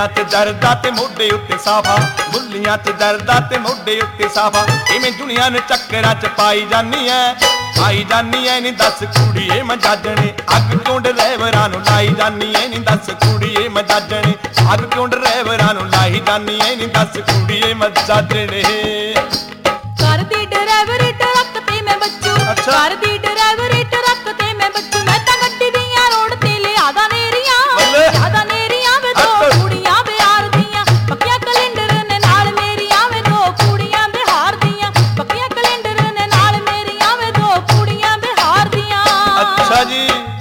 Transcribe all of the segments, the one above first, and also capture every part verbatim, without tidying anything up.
ਬੁੱਲੀਆਂ ਤੇ ਦਰਦਾ ਤੇ ਮੋਢੇ ਉੱਤੇ ਸਾਫਾ ਬੁੱਲੀਆਂ ਤੇ ਦਰਦਾ ਤੇ ਮੋਢੇ ਉੱਤੇ ਸਾਫਾ ਕਿਵੇਂ ਦੁਨੀਆ ਨੂੰ ਚੱਕਰਾਂ ਚ ਪਾਈ ਜਾਨੀ ਐ ਪਾਈ ਜਾਨੀ ਐ ਨੀ ਦੱਸ ਕੁੜੀਏ ਮਜਾਜਣੇ ਅੱਗ ਕਿਉਂ ਡਰਾਈਵਰਾਂ ਨੂੰ ਲਾਈ ਜਾਨੀ ਐ ਨੀ ਦੱਸ ਕੁੜੀਏ ਮਜਾਜਣੇ ਅੱਗ ਕਿਉਂ ਡਰਾਈਵਰਾਂ ਨੂੰ ਲਾਈ ਜਾਨੀ ਐ ਨੀ ਦੱਸ ਕੁੜੀਏ ਮਜਾਜਣੇ ਕਰਦੀ ਡਰਾਈਵਰੀ ਟਰੱਕ ਤੇ ਮੈਂ ਬੱਚੂ ਕਰਦੀ ਡਰਾਈਵਰੀ ਟਰੱਕ ਤੇ ਮੈਂ ਬੱਚੂ ਮੈਂ ਤਾਂ ਗੱਡੀ ਦੀਆਂ ਰੋਡ ਤੇ ਲਿਆਦਾ ਨੇਰੀਆਂ ਲਿਆਦਾ ਨੇਰੀਆਂ ਵੇ ਦੋ ਕੁੜੀਆਂ ਬਿਹਾਰ ਦੀਆਂ ਪੱਕੀਆਂ ਕੈਲੰਡਰ ਨੇ ਨਾਲ ਮੇਰੀਆਂ ਵੇ ਦੋ ਕੁੜੀਆਂ ਬਿਹਾਰ ਦੀਆਂ ਪੱਕੀਆਂ ਕੈਲੰਡਰ ਨੇ ਨਾਲ ਮੇਰੀਆਂ ਵੇ ਦੋ ਕੁੜੀਆਂ ਬਿਹਾਰ ਦੀਆਂ। ਅੱਛਾ ਜੀ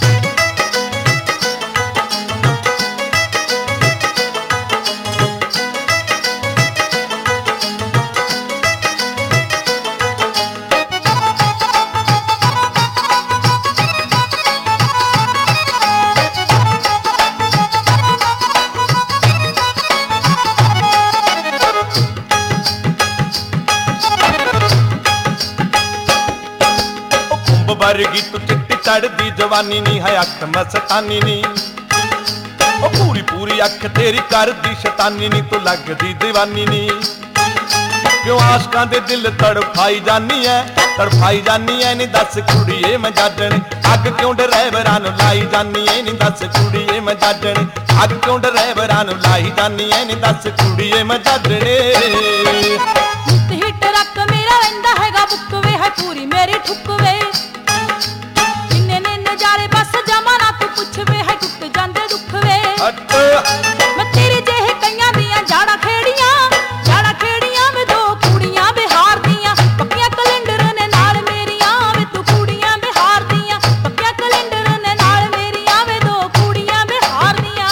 ਵਰਗੀ ਤੂੰ ਚਿੱਟੀ ਚੜਦੀ ਜਵਾਨੀ ਨੀ ਹੈ ਅੱਖ ਮਸਤਾਨੀ ਨੀ ਉਹ ਪੂਰੀ ਪੂਰੀ ਅੱਖ ਤੇਰੀ ਕਰਦੀ ਸ਼ੈਤਾਨੀ ਨੀ ਤੂੰ ਲੱਗਦੀ دیਵਾਨੀ ਨੀ ਕਿਉਂ ਆਸ਼ਕਾਂ ਦੇ ਦਿਲ ਤੜਫਾਈ ਜਾਨੀ ਐ ਤੜਫਾਈ ਜਾਨੀ ਐ ਨੀ ਦੱਸ ਕੁੜੀਏ ਮਜਾਜਣੇ ਅੱਗ ਕਿਉਂ ਡਰਾਈਵਰਾਂ ਨੂੰ ਲਾਈ ਜਾਨੀ ਐ ਨੀ ਦੱਸ ਕੁੜੀਏ ਮਜਾਜਣੇ ਅੱਗ ਕਿਉਂ ਡਰਾਈਵਰਾਂ ਨੂੰ ਲਾਈ ਜਾਨੀ ਐ ਨੀ ਦੱਸ ਕੁੜੀਏ ਮਜਾਜਣੇ ਹੀ ਟਰੱਕ ਮੇਰਾ ਰਹਿੰਦਾ ਹੈਗਾ ਬੁੱਕ ਵੇ ਹੈ ਪੂਰੀ ਮੇਰੀ ਠੁੱਕ ਵੇ ਨਜ਼ਾਰੇ ਬਸ ਜਮਾ ਨਾ ਤੂੰ ਪੁੱਛਵੇ ਹੈ ਟੁੱਟ ਜਾਂਦੇ ਦੁੱਖ ਵੇ ਮੈਂ ਤੇਰੇ ਜਿਹੇ ਕਈਆਂ ਦੀਆਂ ਜਾੜਾ ਖੇੜੀਆਂ ਜਾੜਾ ਖੇੜੀਆਂ ਵੇ ਦੋ ਕੁੜੀਆਂ ਬਿਹਾਰ ਦੀਆਂ ਪੱਕੀਆਂ ਕੈਲੰਡਰ ਨੇ ਨਾਲ ਮੇਰੀਆਂ ਵੇ ਤੂੰ ਕੁੜੀਆਂ ਬਿਹਾਰ ਦੀਆਂ ਪੱਕੀਆਂ ਕੈਲੰਡਰ ਨੇ ਨਾਲ ਮੇਰੀਆਂ ਵੇ ਦੋ ਕੁੜੀਆਂ ਬਿਹਾਰ ਦੀਆਂ।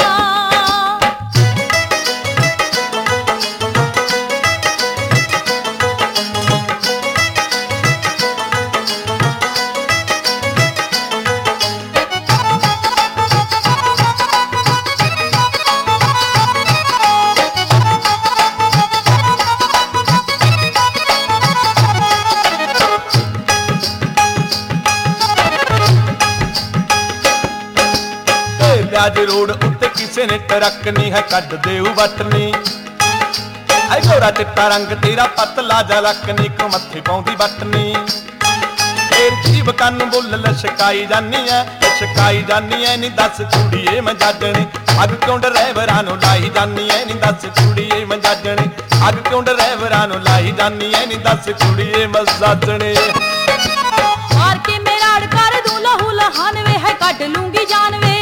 ਅੱਜ ਰੋਡ ਉੱਤੇ ਕਿਸੇ ਨੇ ਟਰੱਕ ਨਹੀਂ ਹੈ ਕੱਢ ਦੇਉ ਵਟਨੀ ਐ ਗੋਰਾ ਚਿੱਟਾ ਰੰਗ ਤੇਰਾ ਪਤਲਾ ਜਲਕ ਨੀ ਕੋ ਮੱਥੇ ਪਾਉਂਦੀ ਵਟਨੀ ਫੇਰ ਜੀਵ ਕੰਨ ਬੁੱਲ ਲਸ਼ਕਾਈ ਜਾਨੀ ਐ ਲਸ਼ਕਾਈ ਜਾਨੀ ਐ ਨੀ ਦੱਸ ਕੁੜੀਏ ਮਜਾਜਣੇ ਅੱਗ ਕਿਉਂ ਡਰਾਈਵਰਾਂ ਨੂੰ ਲਾਈ ਜਾਨੀ ਐ ਨੀ ਦੱਸ ਕੁੜੀਏ ਮਜਾਜਣੇ ਅੱਗ ਕਿਉਂ ਡਰਾਈਵਰਾਂ ਨੂੰ ਲਾਈ ਜਾਨੀ ਐ ਨੀ ਦੱਸ ਕੁੜੀਏ ਮਜਾਜਣੇ ਮਾਰ ਕੇ ਮੇਰਾ ਅੜ ਕਰ ਦੂੰ ਲਹੂ ਲਹਾਨ ਵੇ ਹੈ ਕੱਢ ਲੂੰਗੀ ਜਾਨ ਵੇ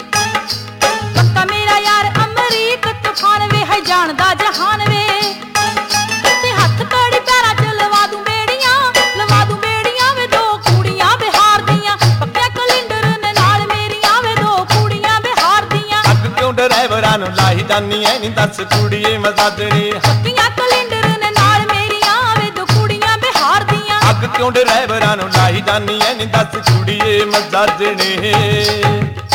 ਮੇਰਾ ਯਾਰ ਅਮਰੀਕ ਤੂਫਾਨ ਵੇ ਹੈ ਜਾਣਦਾ ਜਹਾਨ ਵੇ ਤੇ ਹੱਥ ਕੜੀ ਪੈਰਾਂ ਚ ਲਵਾ ਦੂੰ ਬੇੜੀਆਂ ਲਵਾ ਦੂੰ ਬੇੜੀਆਂ ਵੇ ਦੋ ਕੁੜੀਆਂ ਬਿਹਾਰ ਦੀਆਂ ਪੱਕਿਆ ਕੈਲੰਡਰ ਨੇ ਨਾਲ ਮੇਰੀਆਂ ਵੇ ਦੋ ਕੁੜੀਆਂ ਬਿਹਾਰ ਦੀਆਂ ਅੱਗ ਕਿਉਂ ਡਰਾਈਵਰਾਂ ਨੂੰ ਲਾਈ ਜਾਨੀ ਐ ਨੀ ਦੱਸ ਕੁੜੀਏ ਮਜਾਜਣੇ ਪੱਕੀਆਂ ਕੈਲੰਡਰ ਨੇ ਨਾਲ ਮੇਰੀਆਂ ਵੇ ਦੋ ਕੁੜੀਆਂ ਬਿਹਾਰ ਦੀਆਂ ਅੱਗ ਕਿਉਂ ਡਰਾਈਵਰਾਂ ਨੂੰ ਲਾਈ ਜਾਨੀ ਐ ਨੀ ਦੱਸ ਕੁੜੀਏ ਮਜਾਜਣੇ।